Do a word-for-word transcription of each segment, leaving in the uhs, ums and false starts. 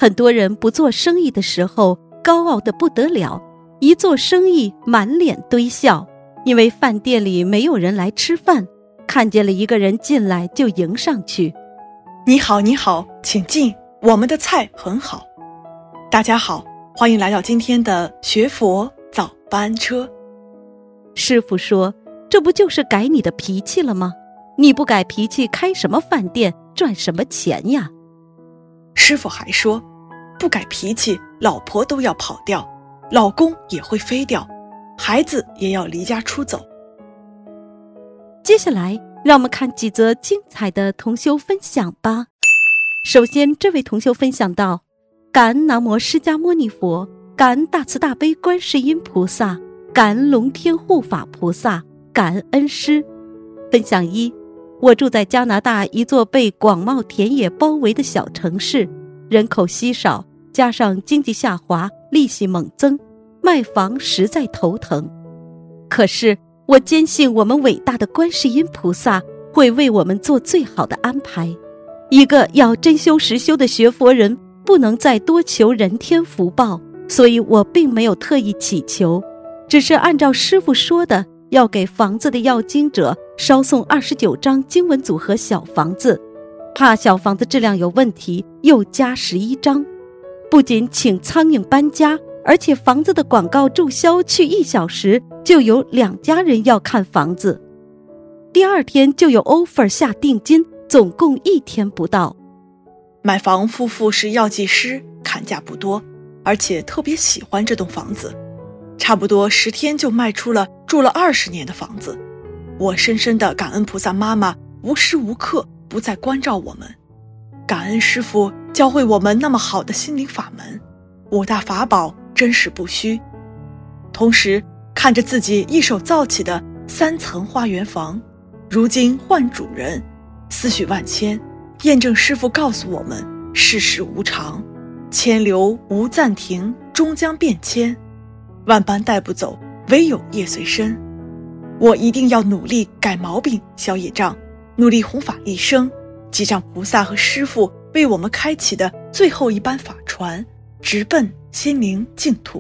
很多人不做生意的时候高傲得不得了，一做生意满脸堆笑，因为饭店里没有人来吃饭，看见了一个人进来就迎上去， 你好你好，请进，我们的菜很好。大家好，欢迎来到今天的学佛早班车。 师父说，这不就是改你的脾气了吗？你不改脾气，开什么饭店，赚什么钱呀？ 师父还说，不改脾气，老婆都要跑掉，老公也会飞掉，孩子也要离家出走。 接下来让我们看几则精彩的同修分享吧。首先，这位同修分享到，感恩南无释迦牟尼佛，感恩大慈大悲观世音菩萨，感恩龙天护法菩萨，感恩恩师。分享一，我住在加拿大一座被广袤田野包围的小城市，人口稀少，加上经济下滑，利息猛增，卖房实在头疼。可是我坚信我们伟大的观世音菩萨会为我们做最好的安排。一个要真修实修的学佛人，不能再多求人天福报，所以我并没有特意祈求，只是按照师父说的，要给房子的要经者烧送二十九张经文组合小房子，怕小房子质量有问题，又加十一张。不仅请苍蝇搬家，而且房子的广告注销去一小时，就有两家人要看房子。第二天就有 offer 下定金，总共一天不到。 买房夫妇是药剂师，砍价不多，而且特别喜欢这栋房子，差不多十天就卖出了住了二十年的房子。我深深地感恩菩萨妈妈无时无刻不在关照我们，感恩师父教会我们那么好的心灵法门，五大法宝真实不虚。同时看着自己一手造起的三层花园房，如今换主人，思绪万千，验证师父告诉我们，世事无常，千流无暂停，终将变迁，万般带不走，唯有业随身。我一定要努力改毛病消业障，努力弘法利生，记上菩萨和师父为我们开启的最后一班法船，直奔心灵净土。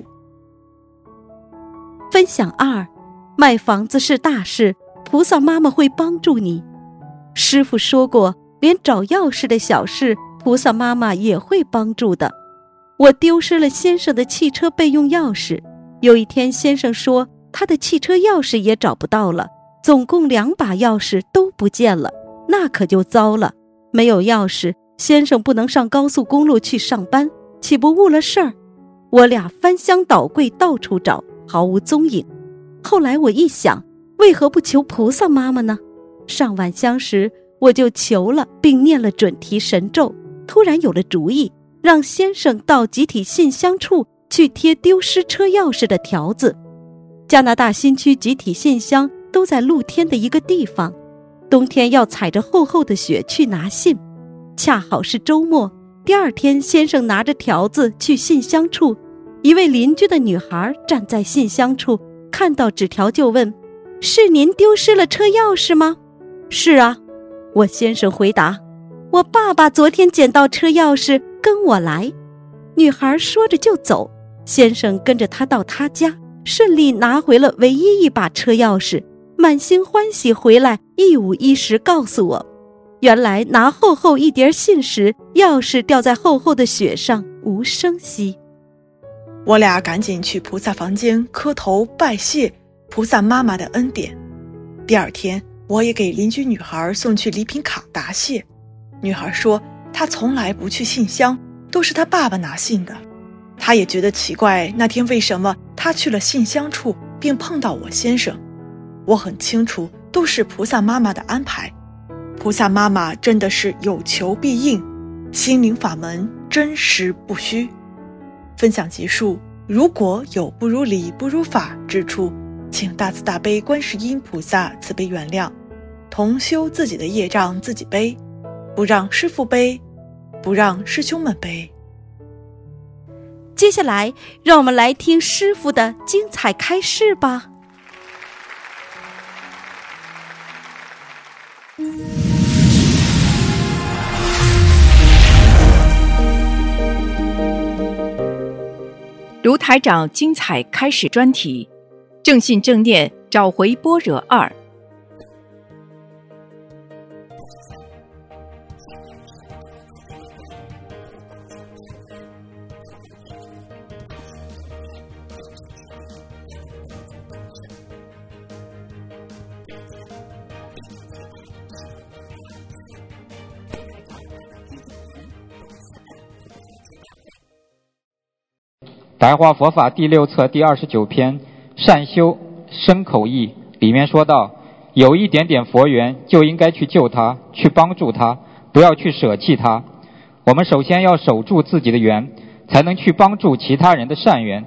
分享二，卖房子是大事，菩萨妈妈会帮助你。师父说过，连找钥匙的小事，菩萨妈妈也会帮助的。我丢失了先生的汽车备用钥匙，有一天先生说他的汽车钥匙也找不到了，总共两把钥匙都不见了，那可就糟了。没有钥匙，先生不能上高速公路去上班，岂不误了事儿？我俩翻箱倒柜到处找，毫无踪影。后来我一想，为何不求菩萨妈妈呢？上晚香时我就求了，并念了准提神咒，突然有了主意，让先生到集体信箱处去贴丢失车钥匙的条子。加拿大新区集体信箱都在露天的一个地方，冬天要踩着厚厚的雪去拿信，恰好是周末。第二天先生拿着条子去信箱处，一位邻居的女孩站在信箱处，看到纸条就问，是您丢失了车钥匙吗？是啊，我先生回答，我爸爸昨天捡到车钥匙，跟我来。女孩说着就走，先生跟着她到她家，顺利拿回了唯一一把车钥匙，满心欢喜回来，一五一十告诉我，原来拿厚厚一叠信时，钥匙掉在厚厚的雪上，无声息。 我俩赶紧去菩萨房间磕头拜谢菩萨妈妈的恩典。第二天我也给邻居女孩送去礼品卡答谢。女孩说她从来不去信箱，都是她爸爸拿信的。她也觉得奇怪，那天为什么她去了信箱处并碰到我先生。我很清楚，都是菩萨妈妈的安排。菩萨妈妈真的是有求必应，心灵法门真实不虚。分享结束，如果有不如理不如法之处，请大慈大悲观世音菩萨慈悲原谅，同修自己的业障自己背，不让师父背，不让师兄们背。 接下来让我们来听师父的精彩开示吧。 台长精彩开始专题，正信正念找回般若二。 白话佛法第六册第二十九篇善修身口意里面说到，有一点点佛缘就应该去救他，去帮助他，不要去舍弃他。我们首先要守住自己的缘，才能去帮助其他人的善缘。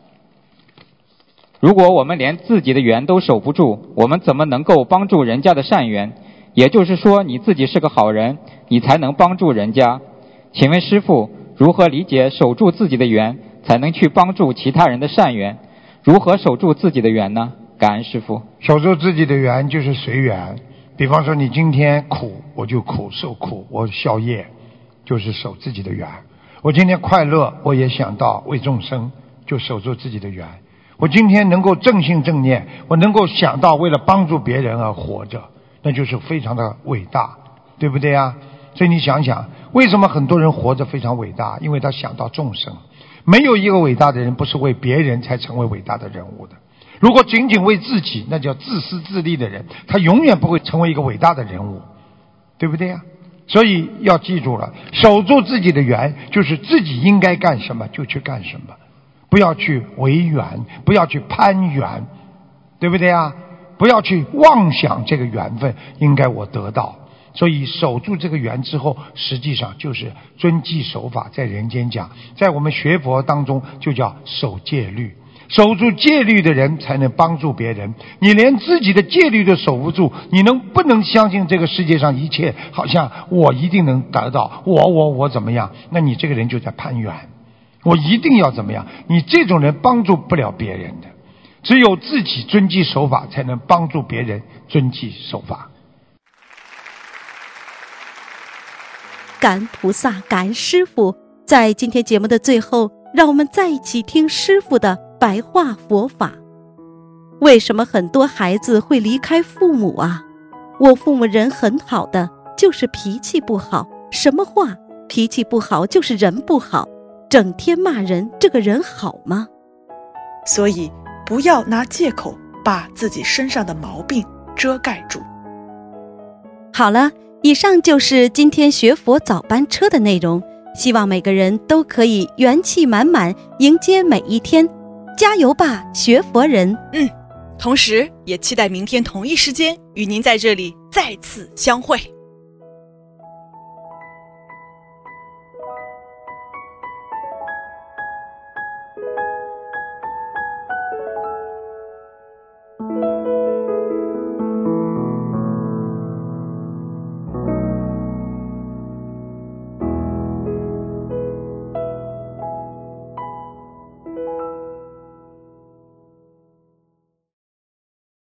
如果我们连自己的缘都守不住，我们怎么能够帮助人家的善缘？也就是说，你自己是个好人，你才能帮助人家。请问师父，如何理解守住自己的缘才能去帮助其他人的善缘？如何守住自己的缘呢？感恩师父。 守住自己的缘就是随缘。比方说你今天苦，我就苦受苦，我消业，就是守自己的缘。我今天快乐，我也想到为众生，就守住自己的缘。我今天能够正信正念，我能够想到为了帮助别人而活着，那就是非常的伟大，对不对啊？所以你想想，为什么很多人活着非常伟大？因为他想到众生。没有一个伟大的人不是为别人才成为伟大的人物的。如果仅仅为自己，那叫自私自利的人，他永远不会成为一个伟大的人物，对不对呀？所以要记住了，守住自己的缘，就是自己应该干什么就去干什么，不要去违缘，不要去攀缘，对不对呀？不要去妄想这个缘分应该我得到。所以守住这个缘之后，实际上就是遵纪守法。在人间讲，在我们学佛当中就叫守戒律。守住戒律的人才能帮助别人。你连自己的戒律都守不住，你能不能相信这个世界上一切好像我一定能得到，我我我怎么样？那你这个人就在攀缘，我一定要怎么样？你这种人帮助不了别人的。只有自己遵纪守法，才能帮助别人遵纪守法。 感恩菩萨，感恩师父。在今天节目的最后，让我们再一起听师父的白话佛法。为什么很多孩子会离开父母啊？我父母人很好的，就是脾气不好，什么话脾气不好就是人不好，整天骂人，这个人好吗？ 所以不要拿借口把自己身上的毛病遮盖住。 好了，以上就是今天学佛早班车的内容，希望每个人都可以元气满满迎接每一天，加油吧，学佛人。 嗯，同时也期待明天同一时间与您在这里再次相会。